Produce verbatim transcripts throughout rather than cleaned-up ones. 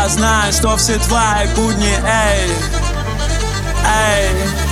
Я знаю, что все твои будни, эй, эй.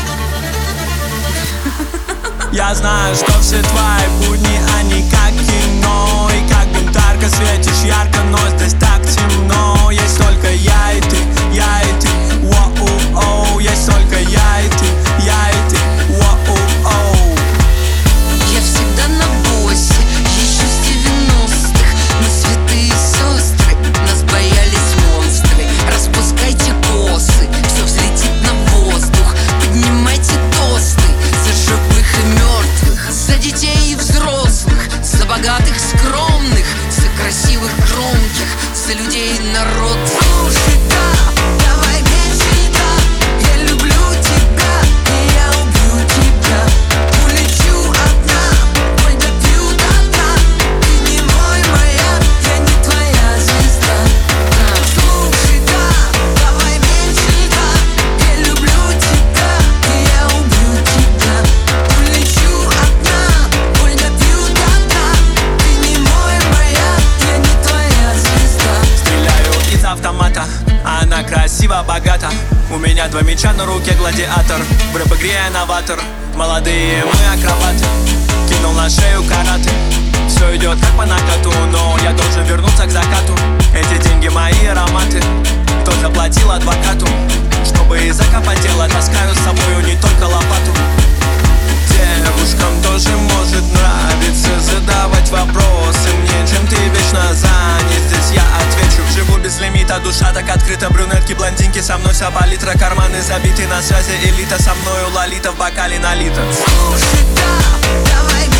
Я знаю, что все твои будни, они как кино. И как бунтарка светишь ярко, но здесь так темно. Есть только я и ты, я и ты, воу-оу. Есть только я и ты, я и ты, воу-оу. Я всегда на боссе, еще с девяностых. Мы святые сестры, нас боялись монстры. Распускайте косы, все взлетит на воздух. Поднимайте тосты за живых и мертвых, за детей и взрослых, за богатых, скромных, за красивых, громких, за людей и народ. Слушай, да, давай меньше, да. Я люблю тебя, и я убью тебя. Улечу одна, мой допьют одна. Ты не мой маяк, я не твоя звезда. Слушай, да, давай меньше, да. Я люблю тебя, и я убью тебя. Улечу одна, мой допьют одна. Ты не мой маяк, я не твоя звезда. Стреляю из автомата, она красиво, богата. У меня два меча на руке, гладиатор. В рэп-игре я новатор. Молодые мы акробаты. Кинул на шею караты. Все идет как по накату, но я должен вернуться к закату. Эти деньги мои ароматы. Кто заплатил адвокату, чтобы и закопать дело? Таскаю с собою не только лопату. Девушкам тоже может нравиться задавать вопросы мне, чем ты вечно занят. Здесь я отвечу, живу без лимита, душа так открыта. Брюнетки, блондинки, со мной вся палитра. Карманы забиты, на связи элита. Со мною лолита, в бокале налита. Слушай, да, давай